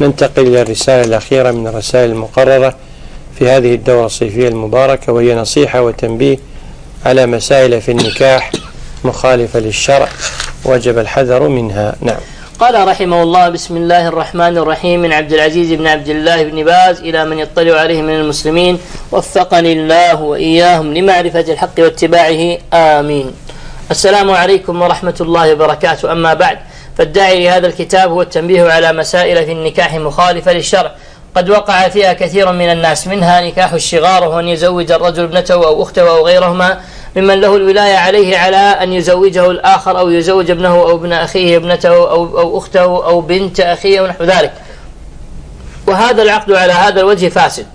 ننتقل إلى الرسالة الأخيرة من الرسائل المقررة في هذه الدورة الصيفية المباركة، وهي نصيحة وتنبيه على مسائل في النكاح مخالفة للشرع وجب الحذر منها. نعم. قال رحمه الله: بسم الله الرحمن الرحيم، من عبد العزيز بن عبد الله بن باز إلى من يطلع عليه من المسلمين، وفقني الله وإياهم لمعرفة الحق واتباعه، آمين. السلام عليكم ورحمة الله وبركاته. أما بعد، فالداعي لهذا الكتاب هو التنبيه على مسائل في النكاح مخالفة للشرع قد وقع فيها كثير من الناس، منها نكاح الشغار، وهو أن يزوج الرجل ابنته أو أخته أو غيرهما ممن له الولاية عليه على أن يزوجه الآخر، أو يزوج ابنه أو ابن أخيه ابنته أو أخته أو بنت أخيه ونحو ذلك. وهذا العقد على هذا الوجه فاسد،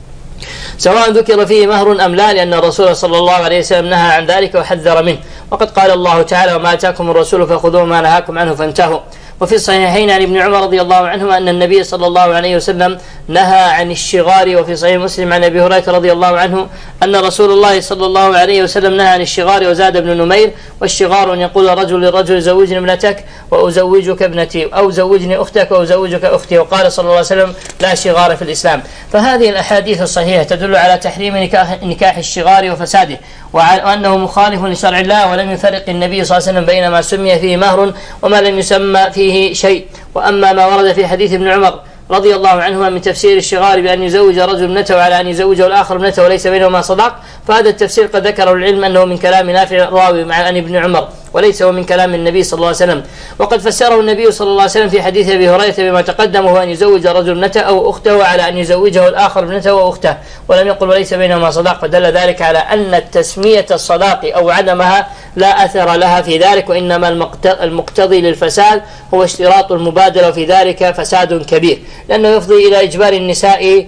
سواء ذكر فيه مهر أم لا، لأن الرسول صلى الله عليه وسلم نهى عن ذلك وحذر منه، وقد قال الله تعالى: وما آتاكم الرسول فخذوه ما نهاكم عنه فانتهوا. وفي الصحيحين عن ابن عمر رضي الله عنهما أن النبي صلى الله عليه وسلم نهى عن الشغار. وفي صحيح مسلم عن أبي هريرة رضي الله عنه أن رسول الله صلى الله عليه وسلم نهى عن الشغار. وزاد ابن نمير: والشغار أن يقول الرجل للرجل: زوجني ابنتك وأزوجك ابنتي، أو زوجني أختك وأزوجك أختي. وقال صلى الله عليه وسلم: لا شغار في الإسلام. فهذه الأحاديث الصحيحة تدل على تحريم نكاح الشغار وفساده، وأنه مخالف لشرع الله، ولم يفرق النبي صلى الله عليه وسلم بين ما سمي فيه مهر وما لم يسمى فيه شيء. وأما ما ورد في حديث ابن عمر رضي الله عنهما من تفسير الشغار بأن يزوج رجل ابنته على أن يزوجه الآخر ابنته وليس بينهما صداق، فهذا التفسير قد ذكره العلم أنه من كلام نافع الراوي مع أن ابن عمر، وليس هو من كلام النبي صلى الله عليه وسلم. وقد فسره النبي صلى الله عليه وسلم في حديث أبي هريرة بما تقدم، وهو أن يزوج الرجل ابنته أو أخته على أن يزوجه الآخر ابنته وأخته، ولم يقل وليس بينهما صداق، فدل ذلك على أن التسمية الصداق أو عدمها لا أثر لها في ذلك، وإنما المقتضي للفساد هو اشتراط المبادلة، وفي ذلك فساد كبير، لأنه يفضي إلى إجبار النساء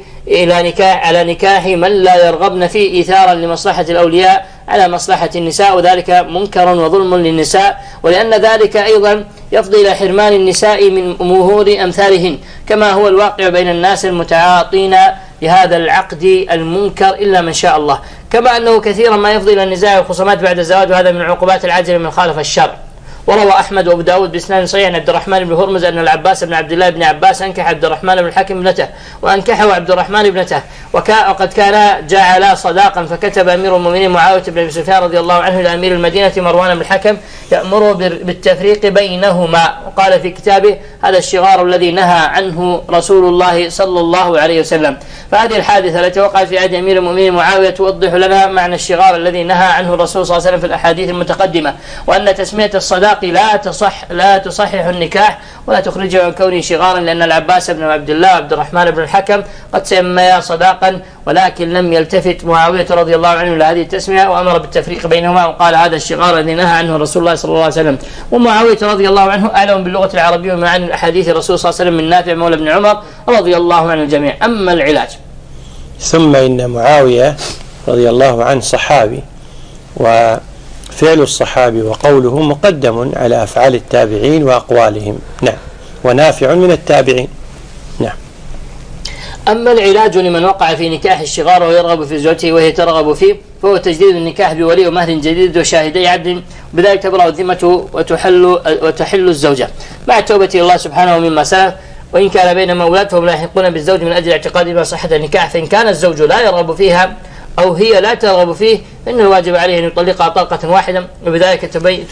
على نكاح من لا يرغبن فيه إيثارا لمصلحة الأولياء على مصلحة النساء، وذلك منكر وظلم للنساء، ولأن ذلك أيضا يفضي إلى حرمان النساء من مهور أمثالهن، كما هو الواقع بين الناس المتعاطين لهذا العقد المنكر إلا من شاء الله. كما أنه كثيرا ما يفضي إلى النزاع والخصومات بعد الزواج، وهذا من عقوبات العاجل من خالف الشرع. وروى أحمد وأبو داود بإسناد صحيح عن عبد الرحمن بن هرمز أن العباس بن عبد الله بن عباس أنكح عبد الرحمن بن الحكم ابنته، وأنكحه عبد الرحمن ابنته، وقد كان جعلا صداقا، فكتب أمير المؤمنين معاوية بن أبي سفيان رضي الله عنه إلى أمير المدينة مروان بن الحكم يأمره بالتفريق بينهما، وقال في كتابه: هذا الشغار الذي نهى عنه رسول الله صلى الله عليه وسلم. فهذه الحادثة التي وقعت في عهد أمير المؤمنين معاوية توضح لنا معنى الشغار الذي نهى عنه الرسول صلى الله عليه وسلم في الأحاديث المتقدمة، وأن تسمية الصداق لا تصحح النكاح ولا تخرجه عن كونه شغارا، لأن العباس بن عبد الله وعبد الرحمن بن الحكم قد سميا صداقا، ولكن لم يلتفت معاوية رضي الله عنه لهذه التسمية، وأمر بالتفريق بينهما، وقال: هذا الشغار الذي نهى عنه رسول الله صلى الله عليه وسلم. ومعاوية رضي الله عنه أعلم باللغة العربية ومعاني الأحاديث الرسول صلى الله عليه وسلم من نافع مولى بن عمر رضي الله عن الجميع. أما العلاج، ثم إن معاوية رضي الله عنه صحابي، وفعل الصحابي وقوله مقدم على أفعال التابعين وأقوالهم. نعم. ونافع من التابعين. نعم. أما العلاج لمن وقع في نكاح الشغار ويرغب في زوجته وهي ترغب فيه، فهو تجديد النكاح بولي ومهر جديد وشاهدي عدل، بذلك تبرأ الذمة وتحل الزوجة مع التوبة إلى الله سبحانه مما سلف، وإن كان بينما أولاد فهم لا يحقون بالزوج من أجل اعتقاد ما صحة النكاح. فإن كان الزوج لا يرغب فيها أو هي لا ترغب فيه، فإنه الواجب عليه أن يطلقها طلقة واحدة، وبذلك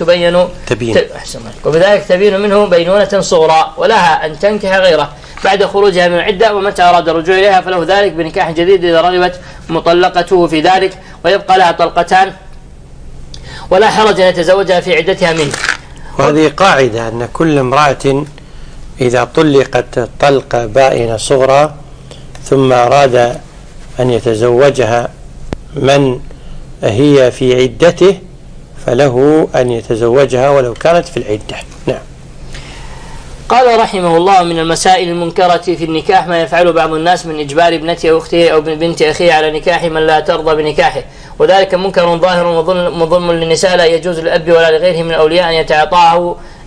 تبين منه بينونة صغرى، ولها أن تنكح غيره بعد خروجها من العدة، ومتى أراد الرجوع إليها فله ذلك بنكاح جديد إذا رغبت مطلقته في ذلك، ويبقى لها طلقتان ولا حرج أن يتزوجها في عدتها منه. وهذه قاعدة أن كل امرأة إذا طلقت طلقة بائنة صغرى ثم أراد أن يتزوجها من هي في عدته فله أن يتزوجها ولو كانت في العدة. نعم. قال رحمه الله: من المسائل المنكرة في النكاح ما يفعل بعض الناس من إجبار ابنته أو أخته أو بنت أخيه على نكاح من لا ترضى بنكاحه، وذلك منكر ظاهر وظلم للنساء لا يجوز للأب ولا لغيره من الأولياء أن يتعاطاه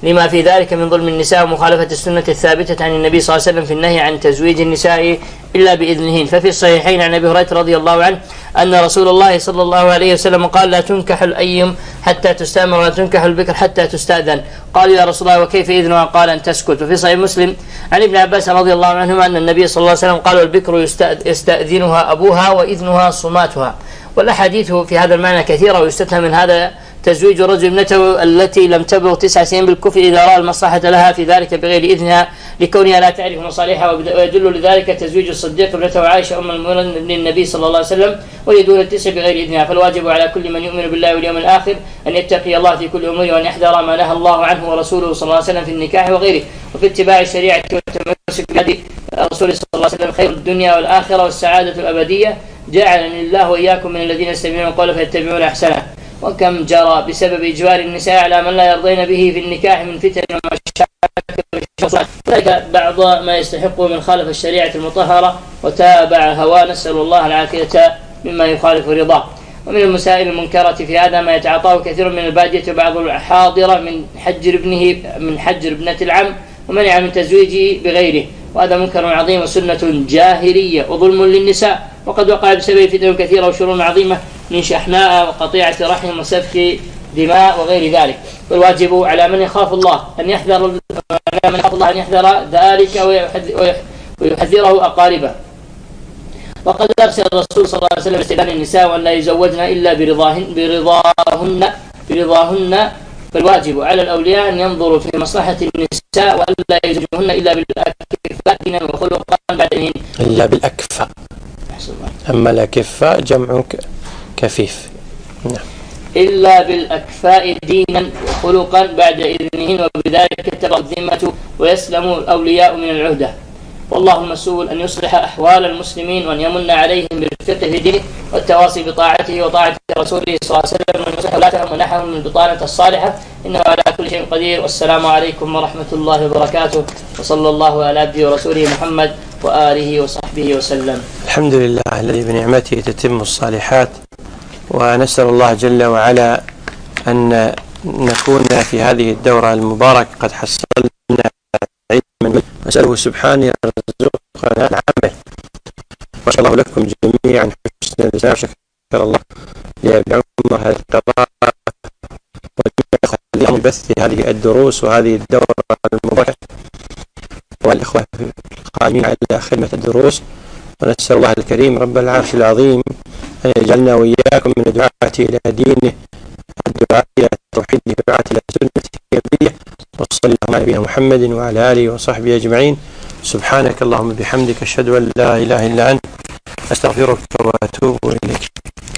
لما في ذلك من ظلم النساء ومخالفة السنة الثابتة عن النبي صلى الله عليه وسلم في النهي عن تزويج النساء إلا بإذنهن. ففي الصحيحين عن أبي هريرة رضي الله عنه أن رسول الله صلى الله عليه وسلم قال: لا تنكح الأيم حتى تستأمر ولا تنكح البكر حتى تستأذن. قالوا: يا رسول الله وكيف إذنها؟ قال: أن تسكت. وفي صحيح مسلم عن ابن عباس رضي الله عنهما أن النبي صلى الله عليه وسلم قال: البكر يستأذنها أبوها وإذنها صماتها. والأحاديث في هذا المعنى كثيرة، ويستثنى من هذا تزويج الرجل ابنته التي لم تبلغ 9 سنين بالكفر إذا رأى المصلحة لها في ذلك بغير إذنها لكونها لا تعرف مصالحها. ويدل لذلك تزويج الصديق ابنته عائشة أم المؤمنين للنبي صلى الله عليه وسلم وهي دون 9 بغير إذنها. فالواجب على كل من يؤمن بالله واليوم الآخر أن يتقي الله في كل أموره وأن يحذر ما نهى الله عنه ورسوله صلى الله عليه وسلم في النكاح وغيره، وفي اتباع الشريعة والتمسك بهدي الرسول صلى الله عليه وسلم خير الدنيا والآخرة والسعادة الأبدية. جعلني الله وإياكم من الذين يستمعون القول فيتبعون أحسنه. وكم جرى بسبب إجبار النساء على من لا يرضين به في النكاح من فتن ومشاكل، ذلك بعض ما يستحق من خالف الشريعة المطهرة وتابع هواه، نسأل الله العافية مما يخالف رضاه. ومن المسائل المنكرة في هذا ما يتعاطاه كثير من البادية وبعض الحاضرة من حجر ابنة العم ومنع من تزويجه بغيره، وهذا منكر عظيم وسنة جاهلية وظلم للنساء، وقد وقع بسبب فتن كثيرة وشرور عظيمة من شحناء وقطيعة رحم وسفك دماء وغير ذلك. والواجب على من يخاف الله أن يحذر ذلك ويحذره أقاربه. وقد أرسل الرسول صلى الله عليه وسلم استئذان النساء وأن لا يزوجن إلا برضاهن. فالواجب على الأولياء أن ينظروا في مصلحة النساء وأن لا يزوجهن إلا بالأكفاء دينا وخلقا بعد إذنهن. إلا بالأكفاء، أما الأكفاء جمع كفيف. نعم. إلا بالأكفاء دينا وخلقا بعد إذنهن، وبذلك تبرأ الذمة ويسلم الأولياء من العهدة. والله مسؤول أن يصلح أحوال المسلمين وأن يمن عليهم بالفقه في دينه والتواصي بطاعته وطاعة رسوله صلى الله عليه وسلم وأن يصلح ولاتهم ونحهم من البطانة الصالحة، إنه على كل شيء قدير. والسلام عليكم ورحمة الله وبركاته، وصلى الله على عبده ورسوله محمد وآله وصحبه وسلم. الحمد لله الذي بنعمته تتم الصالحات، ونسأل الله جل وعلا أن نكون في هذه الدورة المباركة قد حصلنا علما، نسأله سبحانه يرزقنا العمل. وشكر الله لكم جميعا حسن الإسلام، شكر الله لأبي عمر هذه القراءة والإخوة بث هذه الدروس وهذه الدورة المباركة، والإخوة القائمين على خدمة الدروس. ونسأل الله الكريم رب العرش العظيم أن يجعلنا وإياكم من الدعاة إلى دينه، الدعاة إلى توحيده، الدعاة إلى سنته النبوية. وصلى الله على نبينا محمد وعلى آله وصحبه أجمعين. سبحانك اللهم بحمدك، أشهد أن لا إله إلا أنت، أستغفرك وأتوب إليك.